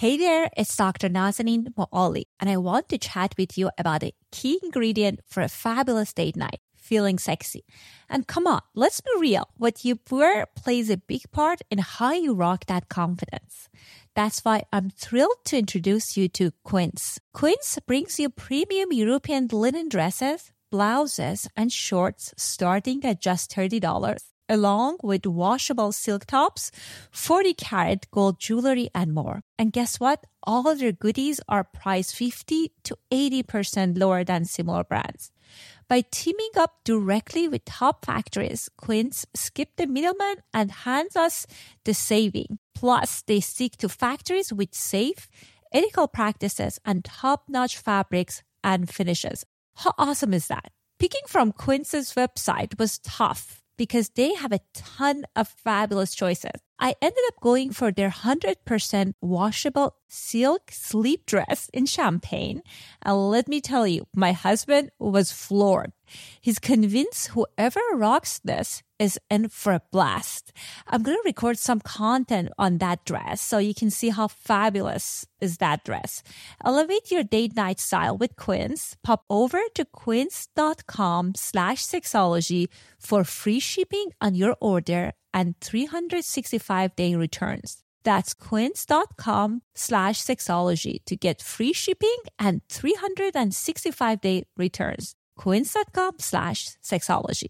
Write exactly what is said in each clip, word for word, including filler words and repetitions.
Hey there, it's Doctor Nazanin Moali, and I want to chat with you about a key ingredient for a fabulous date night, feeling sexy. And come on, let's be real. What you wear plays a big part in how you rock that confidence. That's why I'm thrilled to introduce you to Quince. Quince brings you premium European linen dresses, blouses, and shorts starting at just thirty dollars, along with washable silk tops, forty karat gold jewelry, and more. And guess what? All of their goodies are priced fifty to eighty percent lower than similar brands. By teaming up directly with top factories, Quince skipped the middleman and hands us the saving. Plus, they stick to factories with safe, ethical practices and top-notch fabrics and finishes. How awesome is that? Picking from Quince's website was tough because they have a ton of fabulous choices. I ended up going for their one hundred percent washable silk sleep dress in champagne. And let me tell you, my husband was floored. He's convinced whoever rocks this is in for a blast. I'm going to record some content on that dress so you can see how fabulous is that dress. Elevate your date night style with Quince. Pop over to quince.com slash sexology for free shipping on your order and three hundred sixty-five day returns. That's quince.com slash sexology to get free shipping and three hundred sixty-five day returns. Quince.com slash sexology.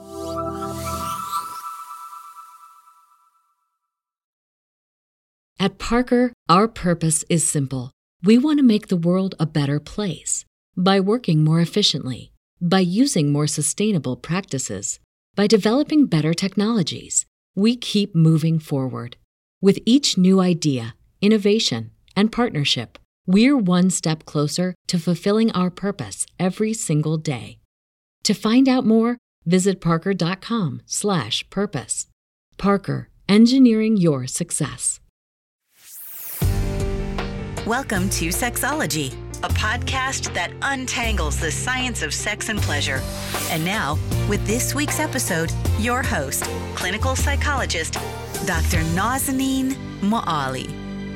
At Parker, our purpose is simple. We want to make the world a better place by working more efficiently, by using more sustainable practices, by developing better technologies. We keep moving forward. With each new idea, innovation, and partnership, we're one step closer to fulfilling our purpose every single day. To find out more, visit parker.com slash purpose. Parker, engineering your success. Welcome to Sexology, a podcast that untangles the science of sex and pleasure. And now, with this week's episode, your host, clinical psychologist, Doctor Nazanin Moali.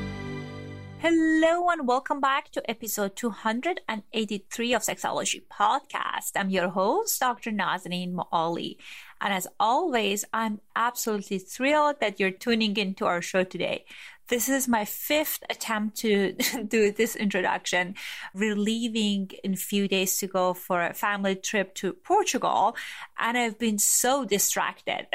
Hello and welcome back to episode two hundred eighty-three of Sexology Podcast. I'm your host, Doctor Nazanin Moali. And as always, I'm absolutely thrilled that you're tuning into our show today. This is my fifth attempt to do this introduction. We're leaving in a few days to go for a family trip to Portugal, and I've been so distracted.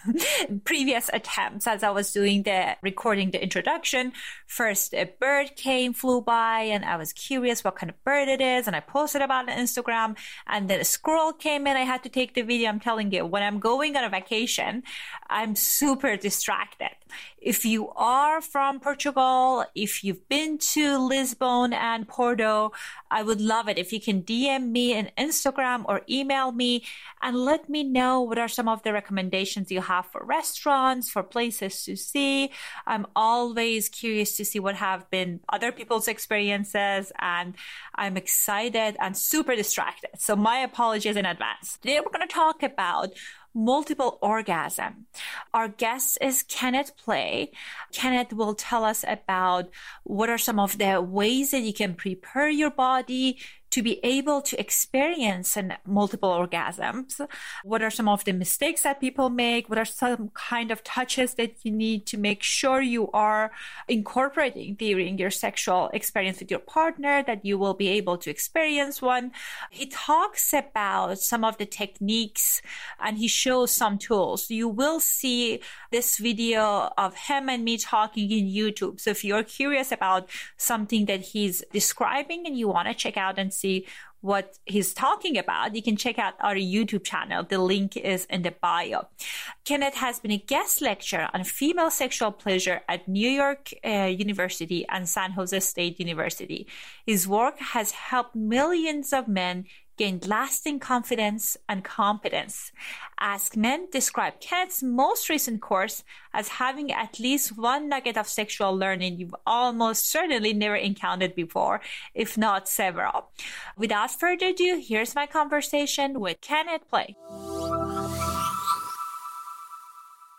Previous attempts, as I was doing the recording the introduction, first a bird came, flew by, and I was curious what kind of bird it is, and I posted about it on Instagram, and then a squirrel came in. I had to take the video. I'm telling you, when I'm going on a vacation, I'm super distracted. If you are from Portugal, if you've been to Lisbon and Porto, I would love it if you can D M me on Instagram or email me and let me know what are some of the recommendations you have for restaurants, for places to see. I'm always curious to see what have been other people's experiences, and I'm excited and super distracted. So my apologies in advance. Today we're going to talk about multiple orgasm. Our guest is Kenneth Play. Kenneth will tell us about what are some of the ways that you can prepare your body to be able to experience an multiple orgasms. What are some of the mistakes that people make? What are some kind of touches that you need to make sure you are incorporating during your sexual experience with your partner, that you will be able to experience one? He talks about some of the techniques and he shows some tools. You will see this video of him and me talking in YouTube. So if you're curious about something that he's describing and you want to check out and see what he's talking about, you can check out our YouTube channel. The link is in the bio. Kenneth has been a guest lecturer on female sexual pleasure at New York uh, University and San Jose State University. His work has helped millions of men gain lasting confidence and competence. Ask Men described Kenneth's most recent course as having at least one nugget of sexual learning you've almost certainly never encountered before, if not several. Without further ado, here's my conversation with Kenneth Play.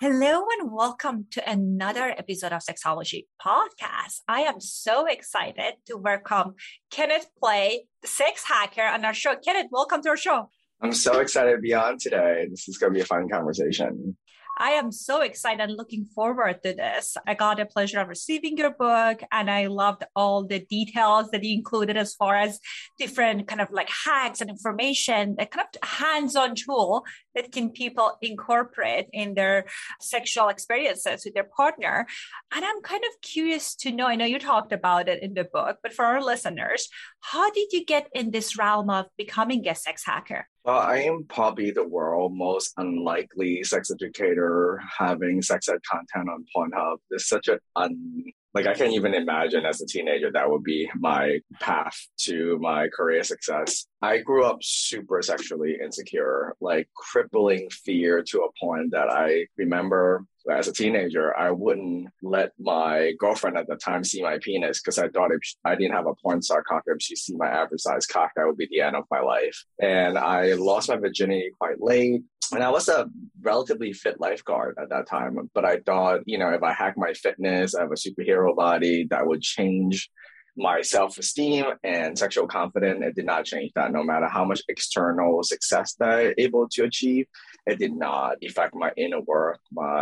Hello and welcome to another episode of Sexology Podcast. I am so excited to welcome Kenneth Play, the sex hacker, on our show. Kenneth, welcome to our show. I'm so excited to be on today. This is going to be a fun conversation. I am so excited and looking forward to this. I got the pleasure of receiving your book and I loved all the details that you included as far as different kind of like hacks and information, a kind of hands-on tool that can people incorporate in their sexual experiences with their partner. And I'm kind of curious to know, I know you talked about it in the book, but for our listeners, how did you get in this realm of becoming a sex hacker? Well, I am probably the world's most unlikely sex educator having sex ed content on Pornhub. There's such an un... Like, I can't even imagine as a teenager that would be my path to my career success. I grew up super sexually insecure, like crippling fear to a point that I remember as a teenager, I wouldn't let my girlfriend at the time see my penis because I thought if I didn't have a porn star cock, if she see my average size cock, that would be the end of my life. And I lost my virginity quite late. And I was a relatively fit lifeguard at that time, but I thought, you know, if I hack my fitness, I have a superhero body, that would change my self-esteem and sexual confidence. It did not change that. No matter how much external success that I was able to achieve, it did not affect my inner work,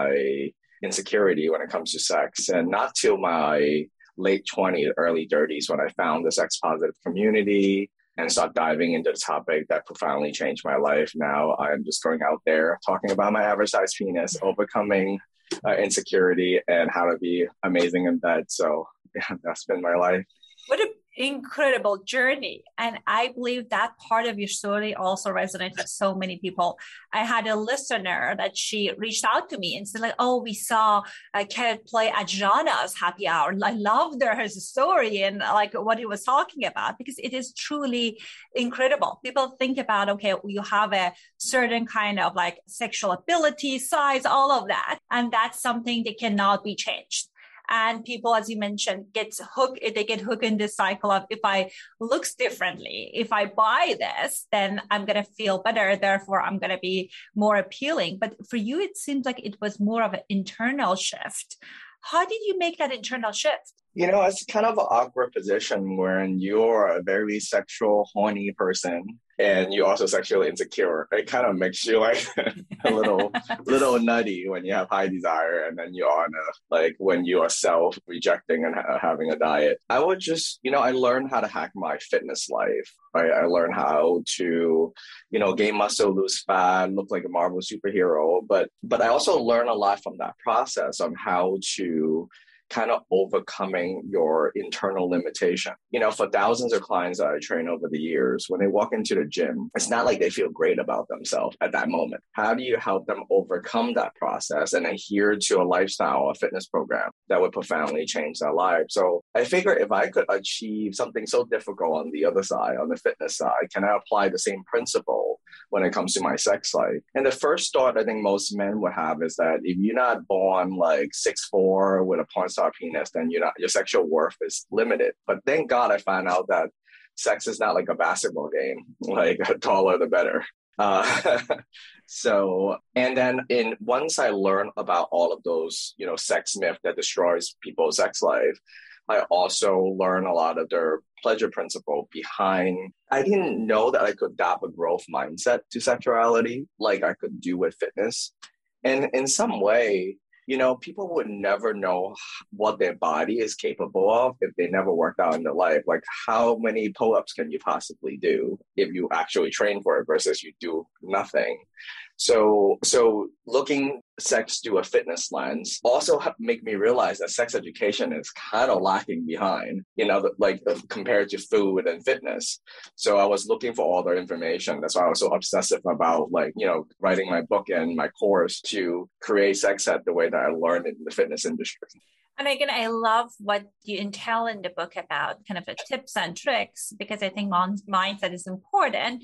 my insecurity when it comes to sex. And not till my late twenties, early thirties, when I found the sex positive community and start diving into the topic that profoundly changed my life. Now I'm just going out there talking about my average size penis, overcoming uh, insecurity, and how to be amazing in bed. So yeah, that's been my life. What an incredible journey. And I believe that part of your story also resonates with so many people. I had a listener that she reached out to me and said like, oh, we saw uh, Kenneth Play at Jana's happy hour. I loved her story and like what he was talking about, because it is truly incredible. People think about, okay, you have a certain kind of like sexual ability, size, all of that. And that's something that cannot be changed. And people, as you mentioned, get hooked, they get hooked in this cycle of if I looks differently, if I buy this, then I'm going to feel better. Therefore, I'm going to be more appealing. But for you, it seems like it was more of an internal shift. How did you make that internal shift? You know, it's kind of an awkward position wherein you're a very sexual, horny person and you're also sexually insecure. It kind of makes you like a little, little nutty when you have high desire, and then you're on a, like when you are self-rejecting and ha- having a diet. I would just, you know, I learned how to hack my fitness life, right? I learned how to, you know, gain muscle, lose fat, look like a Marvel superhero. But, but I also learned a lot from that process on how to kind of overcoming your internal limitation. You know, for thousands of clients that I train over the years, when they walk into the gym, it's not like they feel great about themselves at that moment. How do you help them overcome that process and adhere to a lifestyle, a fitness program that would profoundly change their life? So I figure if I could achieve something so difficult on the other side, on the fitness side, can I apply the same principle when it comes to my sex life? And the first thought I think most men would have is that if you're not born like six foot four with a porn star penis, then you're not, your sexual worth is limited. But thank God I found out that sex is not like a basketball game, like the taller the better. Uh, so, and then in once I learned about all of those, you know, sex myth that destroys people's sex life, I also learned a lot of their pleasure principle behind. I didn't know that I could adopt a growth mindset to sexuality like I could do with fitness. And in some way, you know, people would never know what their body is capable of if they never worked out in their life. Like, how many pull-ups can you possibly do if you actually train for it versus you do nothing? So, so looking sex through a fitness lens also make me realize that sex education is kind of lacking behind, you know, like compared to food and fitness. So I was looking for all the information. That's why I was so obsessive about like, you know, writing my book and my course to create sex ed the way that I learned in the fitness industry. And again, I love what you entail in the book about kind of the tips and tricks, because I think mindset is important.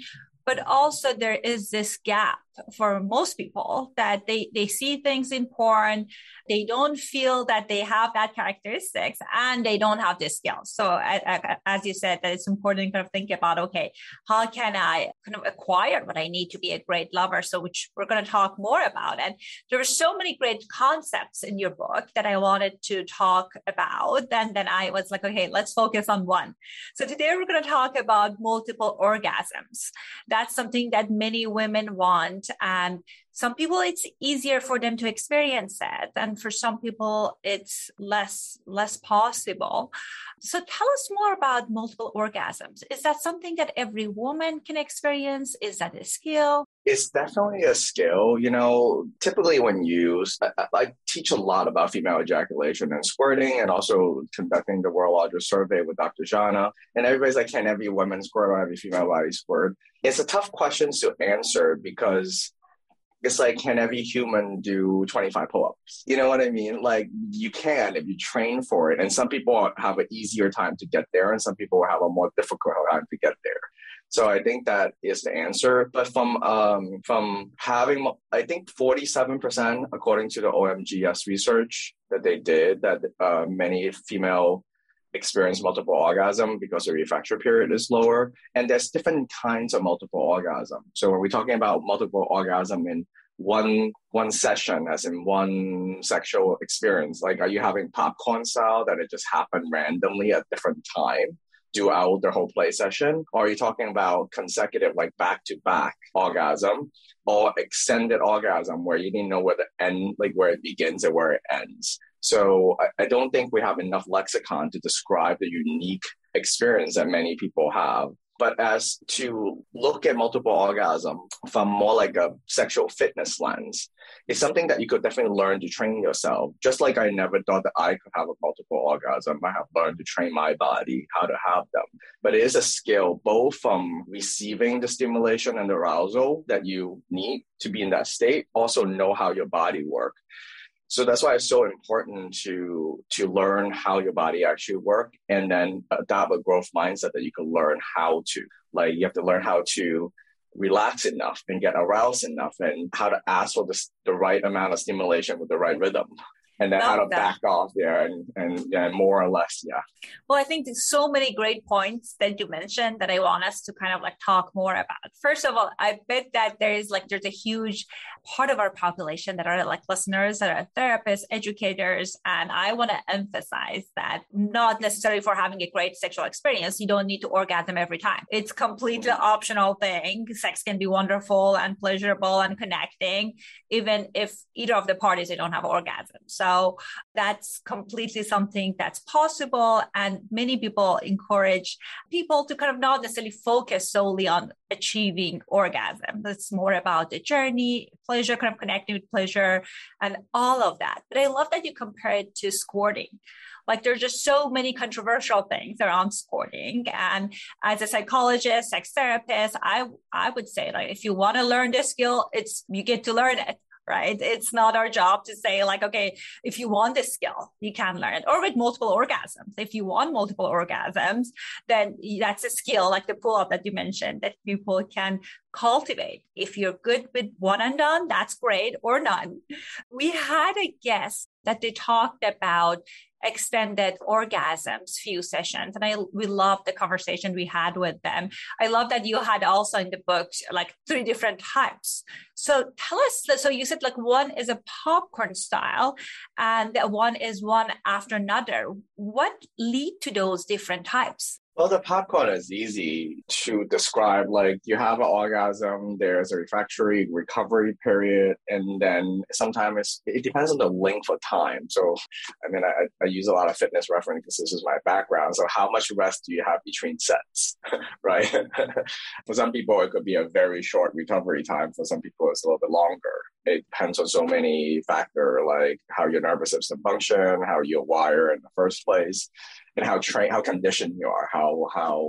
But also there is this gap for most people that they, they see things in porn, they don't feel that they have that characteristics, and they don't have the skills. So I, I, as you said, that it's important to kind of think about, okay, how can I kind of acquire what I need to be a great lover? So which we're going to talk more about. And there were so many great concepts in your book that I wanted to talk about. And then I was like, okay, let's focus on one. So today we're going to talk about multiple orgasms. That's something that many women want. And some people, it's easier for them to experience it. And for some people, it's less, less possible. So tell us more about multiple orgasms. Is that something that every woman can experience? Is that a skill? It's definitely a skill. You know, typically when used, I, I teach a lot about female ejaculation and squirting, and also conducting the World Largest Survey with Doctor Jana. And everybody's like, can every woman squirt or every female body squirt? It's a tough question to answer, because it's like, can every human do twenty-five pull-ups? You know what I mean? Like, you can if you train for it. And some people have an easier time to get there, and some people have a more difficult time to get there. So I think that is the answer. But from um, from having, I think forty-seven percent, according to the O M G S research that they did, that uh, many female experience multiple orgasm because the refractory period is lower. And there's different kinds of multiple orgasm. So when we're talking about multiple orgasm in one one session, as in one sexual experience, like, are you having popcorn style that it just happened randomly at different time throughout the whole play session? Or are you talking about consecutive, like back-to-back orgasm, or extended orgasm where you didn't know where the end, like where it begins and where it ends? So I, I don't think we have enough lexicon to describe the unique experience that many people have. But as to look at multiple orgasm from more like a sexual fitness lens, it's something that you could definitely learn to train yourself. Just like I never thought that I could have a multiple orgasm, I have learned to train my body how to have them. But it is a skill, both from receiving the stimulation and the arousal that you need to be in that state, also know how your body works. So that's why it's so important to to learn how your body actually works, and then adopt a growth mindset that you can learn how to. Like, you have to learn how to relax enough and get aroused enough, and how to ask for the, the right amount of stimulation with the right rhythm. And then Love how to that. back off there and, and, and more or less, yeah. Well, I think there's so many great points that you mentioned that I want us to kind of like talk more about. First of all, I bet that there is like, there's a huge part of our population that are like listeners, that are therapists, educators. And I want to emphasize that not necessarily for having a great sexual experience, you don't need to orgasm every time. It's completely optional thing. Sex can be wonderful and pleasurable and connecting, even if either of the parties, they don't have orgasm. So So that's completely something that's possible. And many people encourage people to kind of not necessarily focus solely on achieving orgasm. It's more about the journey, pleasure, kind of connecting with pleasure and all of that. But I love that you compare it to squirting. Like, there's just so many controversial things around squirting. And as a psychologist, sex therapist, I, I would say, like, if you want to learn this skill, it's, you get to learn it. Right? It's not our job to say like, okay, if you want this skill, you can learn it. Or with multiple orgasms. If you want multiple orgasms, then that's a skill, like the pull-up that you mentioned, that people can cultivate. If you're good with one and done, that's great, or none. We had a guest that they talked about extended orgasms few sessions. And I we love the conversation we had with them. I love that you had also in the book like three different types. So tell us, so you said like one is a popcorn style and one is one after another. What lead to those different types? Well, the popcorn is easy to describe. Like, you have an orgasm, there's a refractory recovery period, and then sometimes it depends on the length of time. So, I mean, I, I use a lot of fitness reference because this is my background. So how much rest do you have between sets, right? For some people, it could be a very short recovery time. For some people, it's a little bit longer. It depends on so many factors, like how your nervous system function, how you're wired in the first place, and how trained, how conditioned you are, how how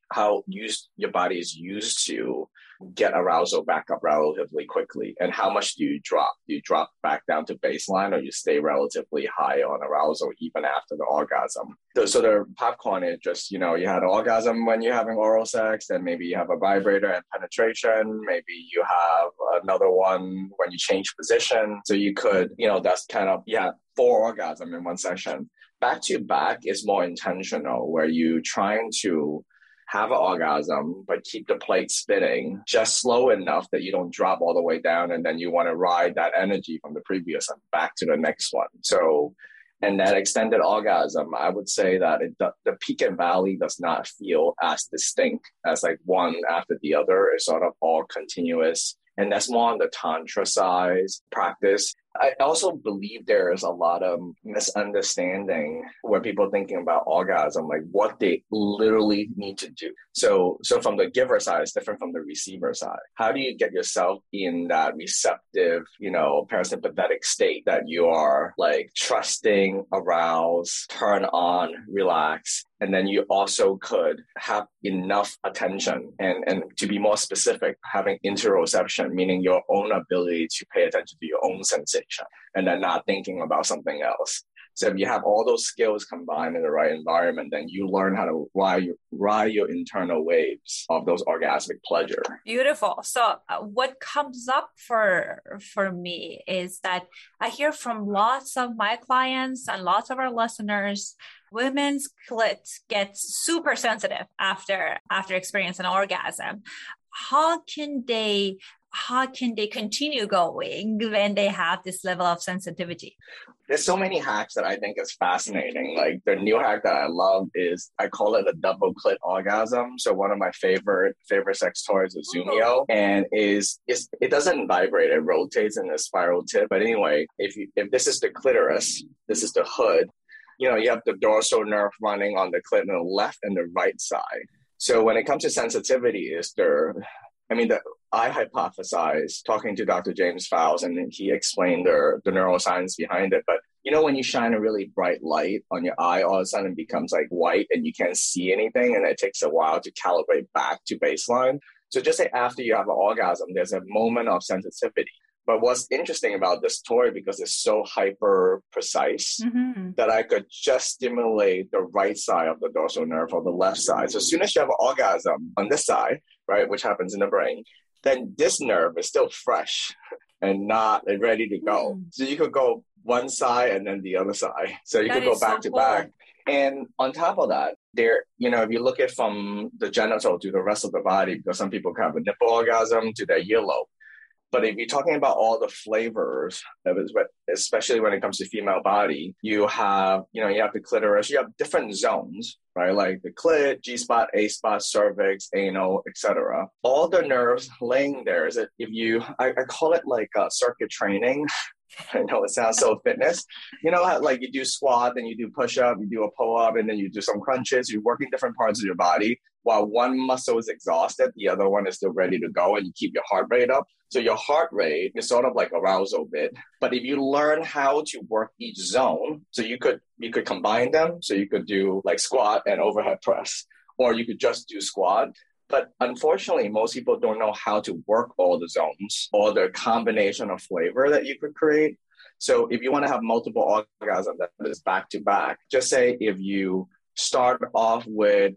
how used your body is used to get arousal back up relatively quickly. And how much do you drop? Do you drop back down to baseline, or you stay relatively high on arousal even after the orgasm? So, so the popcorn is just, you know, you had an orgasm when you're having oral sex, then maybe you have a vibrator and penetration. Maybe you have another one when you change position. So you could, you know, that's kind of, yeah, four orgasms in one session. Back to back is more intentional, where you trying to have an orgasm, but keep the plate spinning just slow enough that you don't drop all the way down, and then you want to ride that energy from the previous one back to the next one. So, and that extended orgasm, I would say that it, the, the peak and valley does not feel as distinct as like one after the other. It's sort of all continuous. And that's more on the Tantra size practice. I also believe there is a lot of misunderstanding when people are thinking about orgasm, like what they literally need to do. So, so from the giver side, it's different from the receiver side. How do you get yourself in that receptive, you know, parasympathetic state that you are like trusting, arouse, turn on, relax? And then you also could have enough attention and, and to be more specific, having interoception, meaning your own ability to pay attention to your own sensation and then not thinking about something else. So if you have all those skills combined in the right environment, then you learn how to ride your, ride your internal waves of those orgasmic pleasure. Beautiful. So uh, what comes up for for me is that I hear from lots of my clients and lots of our listeners, women's clit gets super sensitive after after experiencing an orgasm. How can they how can they continue going when they have this level of sensitivity? There's so many hacks that I think is fascinating. Like the new hack that I love is, I call it a double clit orgasm. So one of my favorite favorite sex toys is Zumio, and is is it doesn't vibrate, it rotates in a spiral tip. But anyway, if you if this is the clitoris, this is the hood. You know, you have the dorsal nerve running on the clit on the left and the right side. So when it comes to sensitivity, is there, I mean, the, I hypothesized talking to Doctor James Fowles, and he explained the, the neuroscience behind it. But, you know, when you shine a really bright light on your eye, all of a sudden it becomes like white and you can't see anything, and it takes a while to calibrate back to baseline. So just say after you have an orgasm, there's a moment of sensitivity. But what's interesting about this toy, because it's so hyper precise, mm-hmm. that I could just stimulate the right side of the dorsal nerve or the left side. So as soon as you have an orgasm on this side, right, which happens in the brain, then this nerve is still fresh and not ready to go. Mm. So you could go one side and then the other side. So you that could go back so to cool. back. And on top of that, there, you know, if you look at from the genital to the rest of the body, because some people have a nipple orgasm to their earlobe. But if you're talking about all the flavors, especially when it comes to female body, you have, you know, you have the clitoris, you have different zones, right? Like the clit, G-spot, A-spot, cervix, anal, et cetera. All the nerves laying there is that if you, I, I call it like uh, circuit training. I know it sounds so fitness. You know how like you do squat, then you do push-up, you do a pull-up, and then you do some crunches. You're working different parts of your body. While one muscle is exhausted, the other one is still ready to go, and you keep your heart rate up. So your heart rate is sort of like arousal bit. But if you learn how to work each zone, so you could you could combine them. So you could do like squat and overhead press, or you could just do squat. But unfortunately, most people don't know how to work all the zones or the combination of flavor that you could create. So if you want to have multiple orgasms that is back to back, just say if you start off with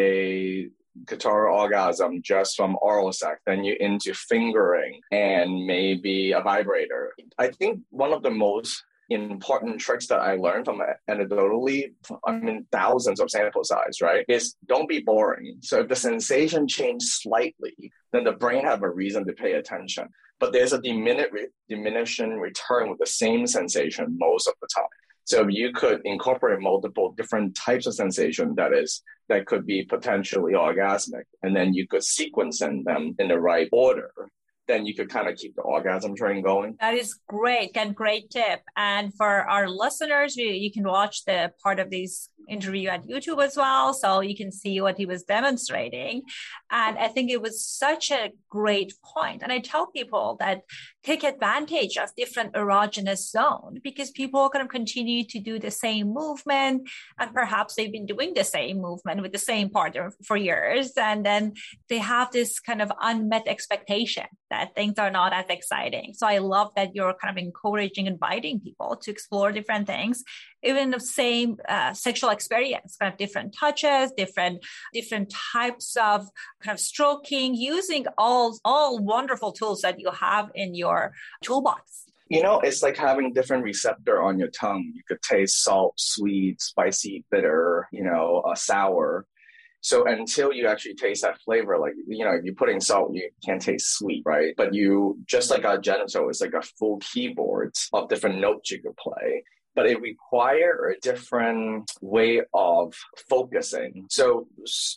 a clitoral orgasm just from oral sex, then you're into fingering and maybe a vibrator. I think one of the most important tricks that I learned from anecdotally, I mean, thousands of sample size, right, is don't be boring. So if the sensation changes slightly, then the brain have a reason to pay attention. But there's a dimin- diminishing return with the same sensation most of the time. So if you could incorporate multiple different types of sensation that is that could be potentially orgasmic, and then you could sequence them in the right order, then you could kind of keep the orgasm train going. That is great and great tip. And for our listeners, you, you can watch the part of this interview at YouTube as well, so you can see what he was demonstrating. And I think it was such a great point. And I tell people that take advantage of different erogenous zone, because people are going to continue to do the same movement, and perhaps they've been doing the same movement with the same partner for years, and then they have this kind of unmet expectation that things are not as exciting. So I love that you're kind of encouraging, inviting people to explore different things, even the same uh, sexual experience, kind of different touches, different different types of kind of stroking, using all all wonderful tools that you have in your toolbox. You know, it's like having different receptor on your tongue. You could taste salt, sweet, spicy, bitter, you know, uh, sour. So until you actually taste that flavor, like, you know, if you're putting salt, you can't taste sweet, right? But you, just like our genital, it's like a full keyboard of different notes you could play. But it requires a different way of focusing. So,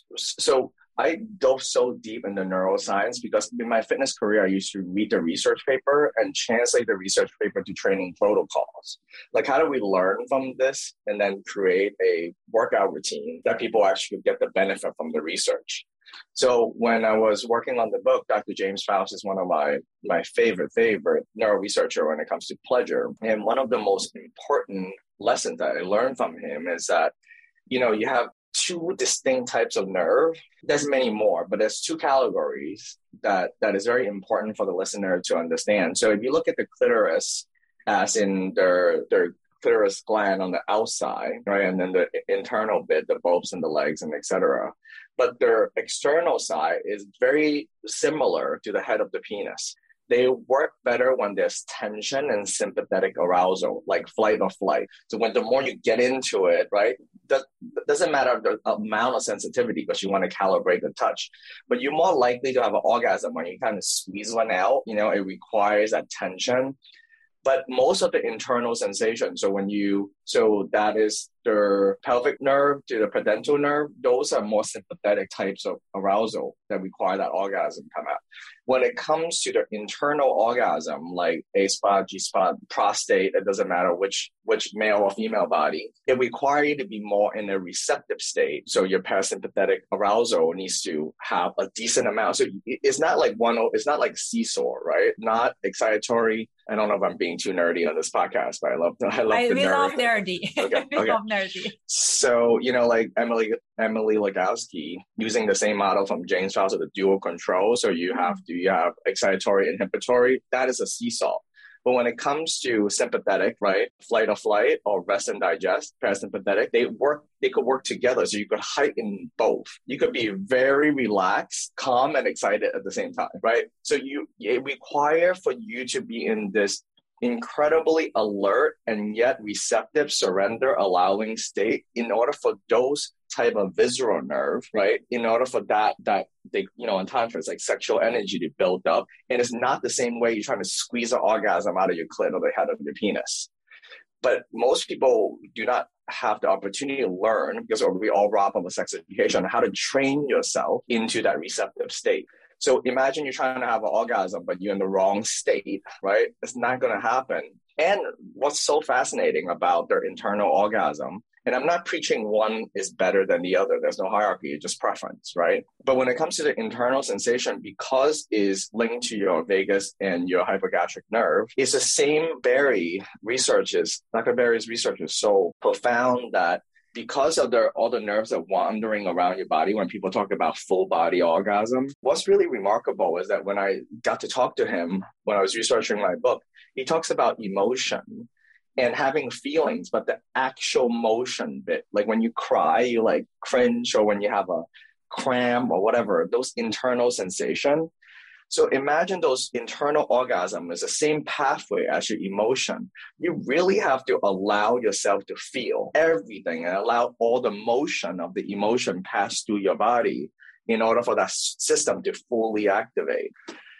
so I dove so deep into neuroscience because in my fitness career, I used to read the research paper and translate the research paper to training protocols. Like, how do we learn from this and then create a workout routine that people actually get the benefit from the research? So when I was working on the book, Doctor James Faust is one of my, my favorite, favorite neuroresearcher when it comes to pleasure. And one of the most important lessons that I learned from him is that, you know, you have two distinct types of nerve. There's many more, but there's two categories that, that is very important for the listener to understand. So if you look at the clitoris as in their, their clitoris gland on the outside, right? And then the internal bit, the bulbs and the legs and et cetera. But their external side is very similar to the head of the penis. They work better when there's tension and sympathetic arousal, like flight or flight. So when the more you get into it, right, that doesn't matter the amount of sensitivity because you want to calibrate the touch. But you're more likely to have an orgasm when you kind of squeeze one out. You know, it requires that tension. But most of the internal sensation, so when you, so that is the pelvic nerve to the pudendal nerve, those are more sympathetic types of arousal that require that orgasm come out. When it comes to the internal orgasm, like A-spot, G-spot, prostate, it doesn't matter which which male or female body, it requires you to be more in a receptive state. So your parasympathetic arousal needs to have a decent amount. So it's not like one, it's not like seesaw, right? Not excitatory. I don't know if I'm being too nerdy on this podcast, but I love I love I, the we nerd. love nerdy. Okay, we okay. love nerdy. So, you know, like Emily Emily Legowski using the same model from James Faust of the dual control. So you have to you have excitatory, inhibitory. That is a seesaw. But when it comes to sympathetic, right, flight or flight or rest and digest, parasympathetic, they work, they could work together. So you could heighten both. You could be very relaxed, calm, and excited at the same time, right? So you, it requires for you to be in this incredibly alert and yet receptive, surrender, allowing state in order for those type of visceral nerve, right? In order for that, that they, you know, in tantra, it's like sexual energy to build up. And it's not the same way you're trying to squeeze an orgasm out of your clit or the head of your penis. But most people do not have the opportunity to learn, because we all rob of a sex education, how to train yourself into that receptive state. So imagine you're trying to have an orgasm, but you're in the wrong state, right? It's not going to happen. And what's so fascinating about their internal orgasm, and I'm not preaching one is better than the other. There's no hierarchy, it's just preference, right? But when it comes to the internal sensation, because is linked to your vagus and your hypogastric nerve, it's the same Berry researches. Doctor Berry's research is so profound that because of the, all the nerves that wandering around your body, when people talk about full body orgasm, what's really remarkable is that when I got to talk to him, when I was researching my book, he talks about emotion and having feelings, but the actual motion bit, like when you cry, you like cringe, or when you have a cramp or whatever, those internal sensation. So imagine those internal orgasm is the same pathway as your emotion. You really have to allow yourself to feel everything and allow all the motion of the emotion pass through your body in order for that system to fully activate.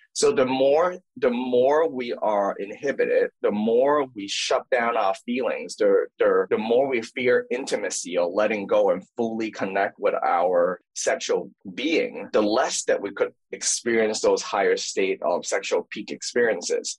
So the more the more we are inhibited, the more we shut down our feelings, the, the, the more we fear intimacy or letting go and fully connect with our sexual being, the less that we could experience those higher state of sexual peak experiences.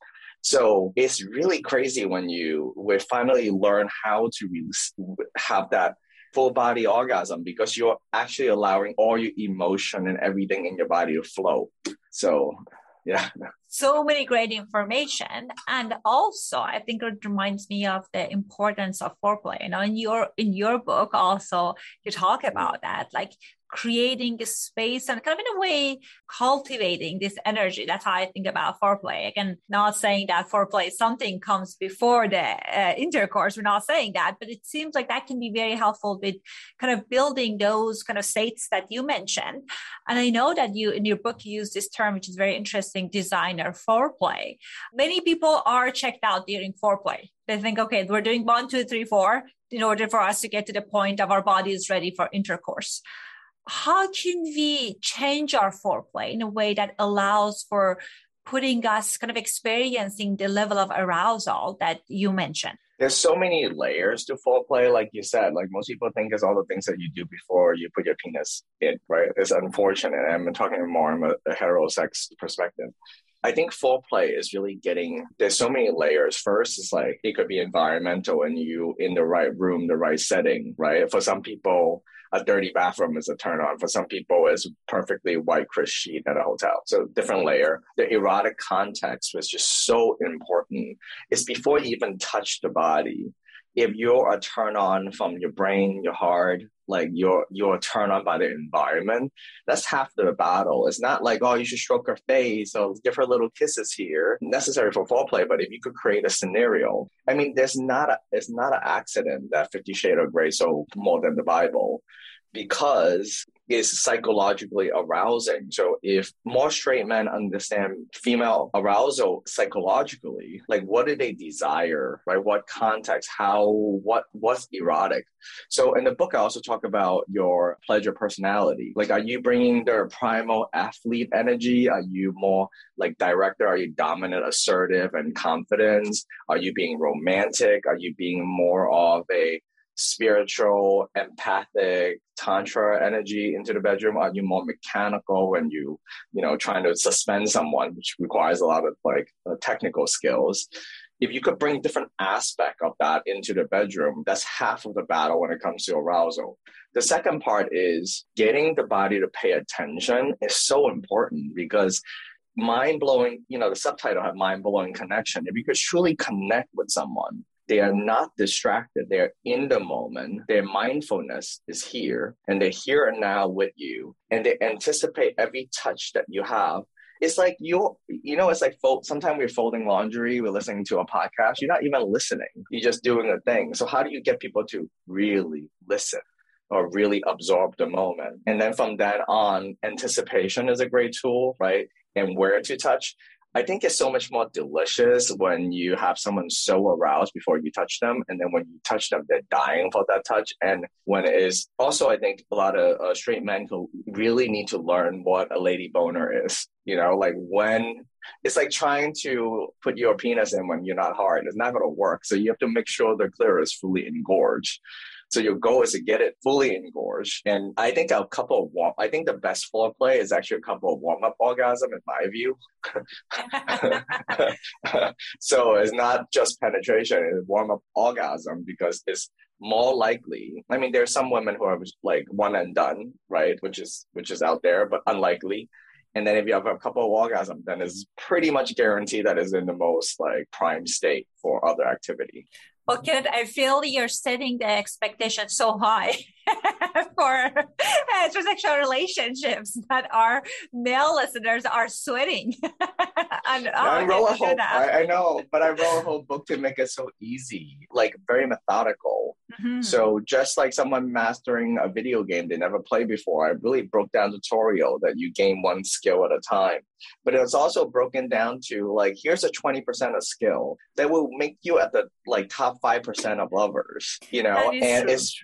So it's really crazy when you we finally learn how to release, have that full body orgasm, because you're actually allowing all your emotion and everything in your body to flow. So yeah. So many great information. And also, I think it reminds me of the importance of foreplay. You know, in your in your book also, you talk about that, like creating a space and kind of in a way cultivating this energy. That's how I think about foreplay. Again, not saying that foreplay something comes before the uh, intercourse. We're not saying that, but it seems like that can be very helpful with kind of building those kind of states that you mentioned. And I know that you in your book you use this term, which is very interesting, designer foreplay. Many people are checked out during foreplay. They think, okay, we're doing one, two, three, four in order for us to get to the point of our body is ready for intercourse. How can we change our foreplay in a way that allows for putting us kind of experiencing the level of arousal that you mentioned? There's so many layers to foreplay, like you said. Like most people think it's all the things that you do before you put your penis in, right? It's unfortunate. I'm talking more from a, a heterosex perspective. I think foreplay is really getting, there's so many layers. First, it's like, it could be environmental and you in the right room, the right setting, right? For some people, a dirty bathroom is a turn on. For some people, it's perfectly white crisp sheet at a hotel. So different layer. The erotic context was just so important. It's before you even touch the body. If you're a turn on from your brain, your heart, like you're you're turned on by the environment, that's half the battle. It's not like, oh, you should stroke her face or give her little kisses here, necessary for foreplay. But if you could create a scenario, I mean, there's not a it's not an accident that Fifty Shades of Grey sold more than the Bible, because it's psychologically arousing. So if more straight men understand female arousal psychologically, like what do they desire, right? What context, how, what, what's erotic? So in the book, I also talk about your pleasure personality. Like, are you bringing their primal athlete energy? Are you more like director? Are you dominant, assertive, and confidence? Are you being romantic? Are you being more of a spiritual, empathic, tantra energy into the bedroom? Are you more mechanical when you, you know, trying to suspend someone, which requires a lot of like uh, technical skills? If you could bring different aspect of that into the bedroom, that's half of the battle when it comes to arousal. The second part is getting the body to pay attention is so important, because mind-blowing, you know, the subtitle had mind-blowing connection. If you could truly connect with someone, they are not distracted. They're in the moment. Their mindfulness is here, and they're here and now with you. And they anticipate every touch that you have. It's like you're, you know, it's like fold, sometimes we're folding laundry, we're listening to a podcast. You're not even listening. You're just doing a thing. So how do you get people to really listen or really absorb the moment? And then from that on, anticipation is a great tool, right? And where to touch. I think it's so much more delicious when you have someone so aroused before you touch them. And then when you touch them, they're dying for that touch. And when it is also, I think a lot of uh, straight men who really need to learn what a lady boner is. You know, like when it's like trying to put your penis in when you're not hard. It's not going to work. So you have to make sure the clitoris is fully engorged. So your goal is to get it fully engorged. And I think a couple of warm, I think the best foreplay is actually a couple of warm-up orgasm, in my view. So it's not just penetration, it's warm-up orgasm, because it's more likely. I mean, there's some women who are like one and done, right? Which is which is out there, but unlikely. And then if you have a couple of orgasms, then it's pretty much guaranteed that it's in the most like prime state for other activity. Well, Kenneth, I feel you're setting the expectation so high for heterosexual relationships that our male listeners are sweating. and, oh, I, wrote a whole, I, I know, but I wrote a whole book to make it so easy, like very methodical. Mm-hmm. So just like someone mastering a video game they never played before, I really broke down tutorial that you gain one skill at a time. But it was also broken down to like, here's a twenty percent of skill that will make you at the like top five percent of lovers, you know, and true. it's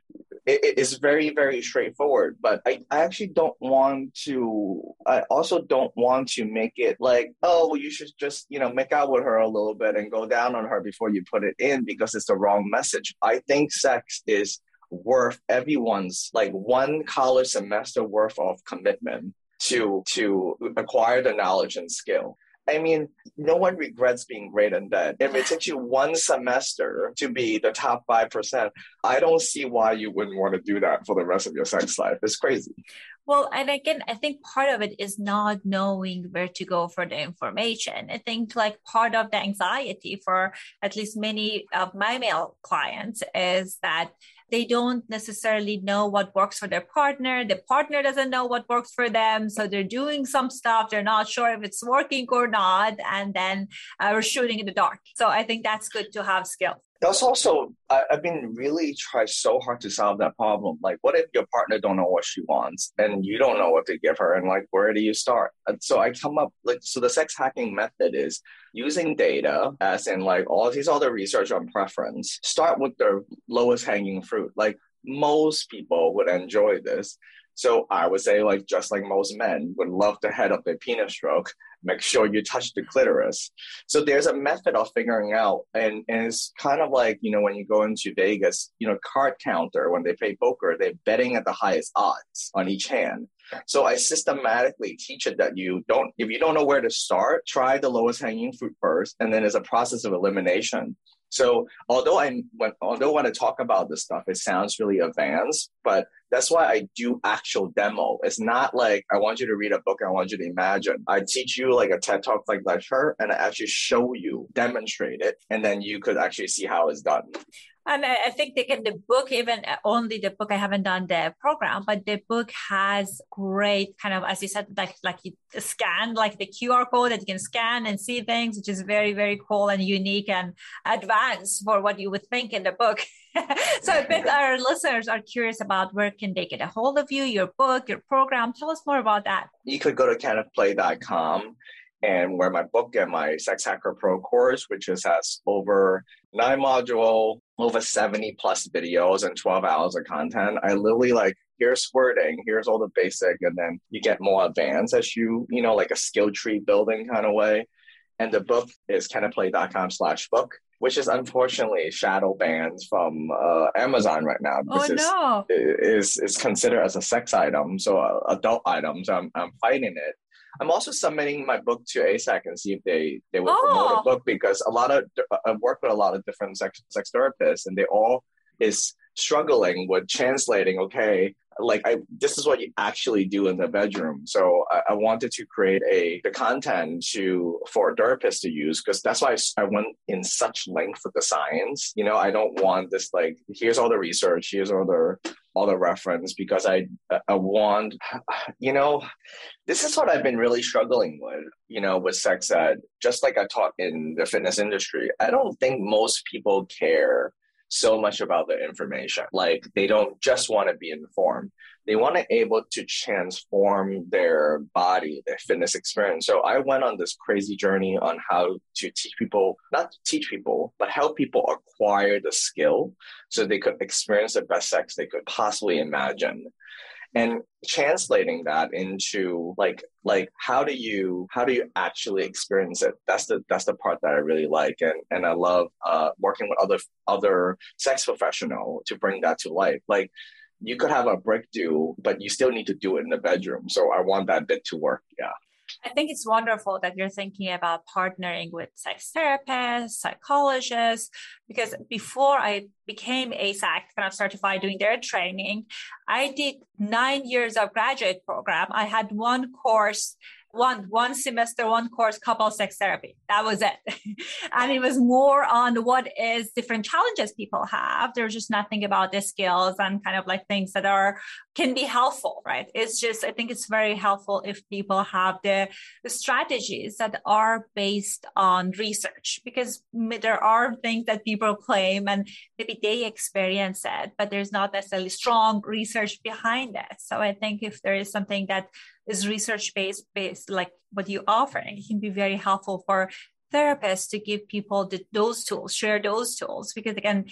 it, it's very, very straightforward. But I, I actually don't want to, I also don't want to make it like, oh, you should just, you know, make out with her a little bit and go down on her before you put it in because it's the wrong message. I think sex is worth everyone's like one college semester worth of commitment to to acquire the knowledge and skill. I mean, no one regrets being great in bed. If it takes you one semester to be the top five percent, I don't see why you wouldn't want to do that for the rest of your sex life. It's crazy. Well, and again, I think part of it is not knowing where to go for the information. I think like part of the anxiety for at least many of my male clients is that they don't necessarily know what works for their partner. The partner doesn't know what works for them. So they're doing some stuff. They're not sure if it's working or not. And then uh, we're shooting in the dark. So I think that's good to have skills. That's also, I, I've been really trying so hard to solve that problem. Like, what if your partner don't know what she wants and you don't know what to give her? And like, where do you start? And so I come up like, so the sex hacking method is using data as in like all these other research on preference. Start with the lowest hanging fruit. Like most people would enjoy this. So I would say like, just like most men would love to head up their penis stroke, make sure you touch the clitoris. So there's a method of figuring out, and, and it's kind of like, you know, when you go into Vegas, you know, card counter, when they play poker, they're betting at the highest odds on each hand. So I systematically teach it that you don't, if you don't know where to start, try the lowest hanging fruit first, and then there's a process of elimination. So although I when, although when I talk about this stuff, it sounds really advanced, but that's why I do actual demo. It's not like I want you to read a book, I want you to imagine. I teach you like a TED Talk like lecture, and I actually show you, demonstrate it, and then you could actually see how it's done. And I think they can, the book, even only the book, I haven't done the program, but the book has great kind of, as you said, like, like you scan, like the Q R code that you can scan and see things, which is very, very cool and unique and advanced for what you would think in the book. So I bet our listeners are curious about where can they get a hold of you, your book, your program. Tell us more about that. You could go to kenneth play dot com. And where my book and my Sex Hacker Pro course, which is, has over nine module, over seventy plus videos and twelve hours of content. I literally like, here's squirting, here's all the basic, and then you get more advanced as you, you know, like a skill tree building kind of way. And the book is kenneth play dot com slash book, which is unfortunately shadow banned from uh, Amazon right now. Oh, no. Is is considered as a sex item, so uh, adult item. So I'm, I'm fighting it. I'm also submitting my book to A S A C and see if they, they will oh. promote a book, because a lot of, I've worked with a lot of different sex, sex therapists, and they all is struggling with translating, okay, like I, this is what you actually do in the bedroom. So I, I wanted to create a the content to for therapists to use, because that's why I, I went in such length with the science. You know, I don't want this like, here's all the research, here's all the all the reference, because I I want, you know, this is what I've been really struggling with, you know, with sex ed, just like I taught in the fitness industry. I don't think most people care so much about the information. Like they don't just want to be informed. They want to be able to transform their body, their fitness experience. So I went on this crazy journey on how to teach people, not teach people, but help people acquire the skill so they could experience the best sex they could possibly imagine. And translating that into like, like how do you how do you actually experience it? That's the that's the part that I really like, and and I love uh, working with other other sex professionals to bring that to life. Like you could have a breakthrough, but you still need to do it in the bedroom. So I want that bit to work. Yeah. I think it's wonderful that you're thinking about partnering with sex therapists, psychologists, because before I became A S A C, kind of certified doing their training, I did nine years of graduate program. I had one course, one, one semester, one course, couple sex therapy. That was it. And it was more on what is different challenges people have. There's just nothing about the skills and kind of like things that are, can be helpful, right? It's just, I think it's very helpful if people have the, the strategies that are based on research, because there are things that people claim and maybe they experience it, but there's not necessarily strong research behind it. So I think if there is something that is research-based, based like what you offer, and it can be very helpful for therapists to give people the, those tools, share those tools, because again,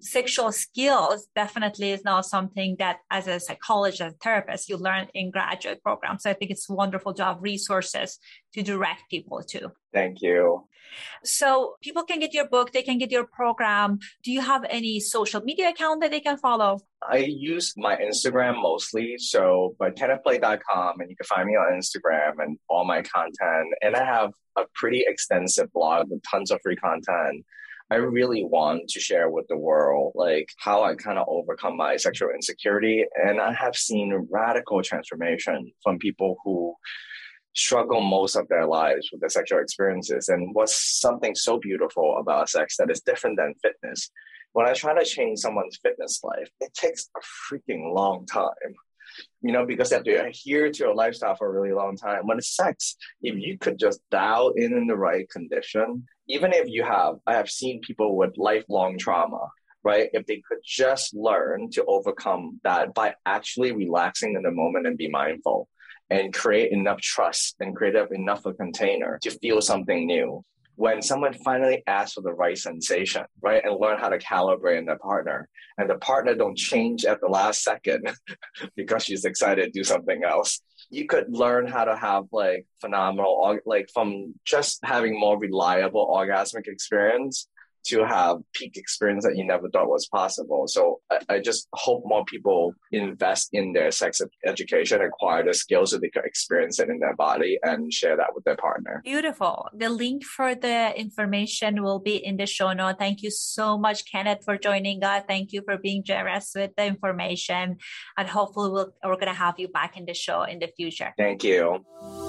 sexual skills definitely is not something that as a psychologist, as a therapist, you learn in graduate programs. So I think it's wonderful to have resources to direct people to. Thank you. So people can get your book, they can get your program. Do you have any social media account that they can follow? I use my Instagram mostly. So by kenneth play dot com, and you can find me on Instagram and all my content. And I have a pretty extensive blog with tons of free content. I really want to share with the world, like how I kind of overcome my sexual insecurity. And I have seen radical transformation from people who struggle most of their lives with their sexual experiences. And what's something so beautiful about sex that is different than fitness? When I try to change someone's fitness life, it takes a freaking long time, you know, because they have to adhere to a lifestyle for a really long time. When it's sex, if you could just dial in in the right condition, even if you have, I have seen people with lifelong trauma, right? If they could just learn to overcome that by actually relaxing in the moment and be mindful, and create enough trust and create enough of a container to feel something new. When someone finally asks for the right sensation, right, and learn how to calibrate in their partner, and the partner don't change at the last second because she's excited to do something else, you could learn how to have like phenomenal, like from just having more reliable orgasmic experience to have peak experience that you never thought was possible. So I, I just hope more people invest in their sex education, acquire the skills so they can experience it in their body and share that with their partner. Beautiful. The link for the information will be in the show note. Thank you so much, Kenneth, for joining us. Thank you for being generous with the information. And hopefully we'll, we're going to have you back in the show in the future. Thank you.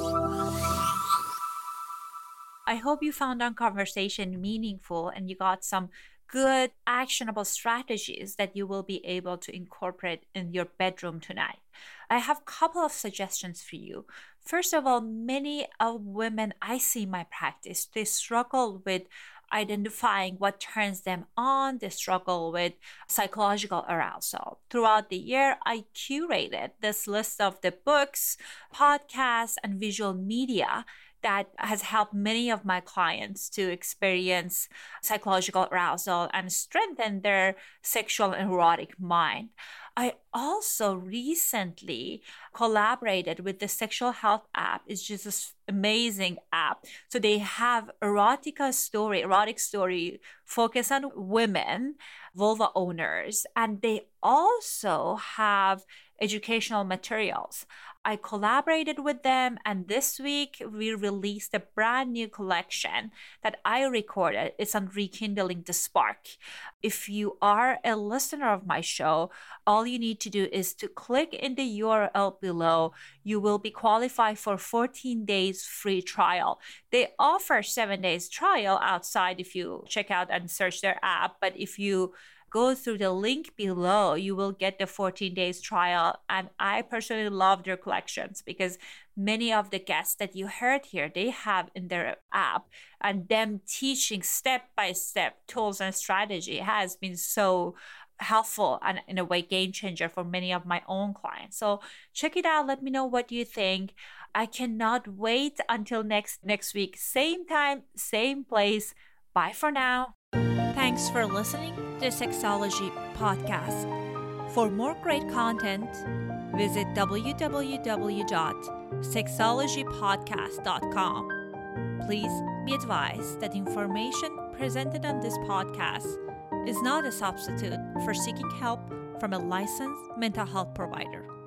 I hope you found our conversation meaningful and you got some good, actionable strategies that you will be able to incorporate in your bedroom tonight. I have a couple of suggestions for you. First of all, many of women I see in my practice, they struggle with identifying what turns them on. They struggle with psychological arousal. Throughout the year, I curated this list of the books, podcasts, and visual media that has helped many of my clients to experience psychological arousal and strengthen their sexual and erotic mind. I also recently collaborated with the Sexual Health app. It's just this amazing app. So they have erotica story, erotic story focused on women, vulva owners, and they also have educational materials. I collaborated with them, and this week we released a brand new collection that I recorded. It's on Rekindling the Spark. If you are a listener of my show, all you need to do is to click in the U R L below. You will be qualified for fourteen days free trial. They offer seven days trial outside if you check out and search their app, but if you go through the link below, you will get the fourteen days trial. And I personally love their collections because many of the guests that you heard here, they have in their app, and them teaching step-by-step tools and strategy has been so helpful and in a way game changer for many of my own clients. So check it out. Let me know what you think. I cannot wait until next next week. Same time, same place. Bye for now. Thanks for listening to the Sexology Podcast. For more great content, visit w w w dot sexology podcast dot com. Please be advised that information presented on this podcast is not a substitute for seeking help from a licensed mental health provider.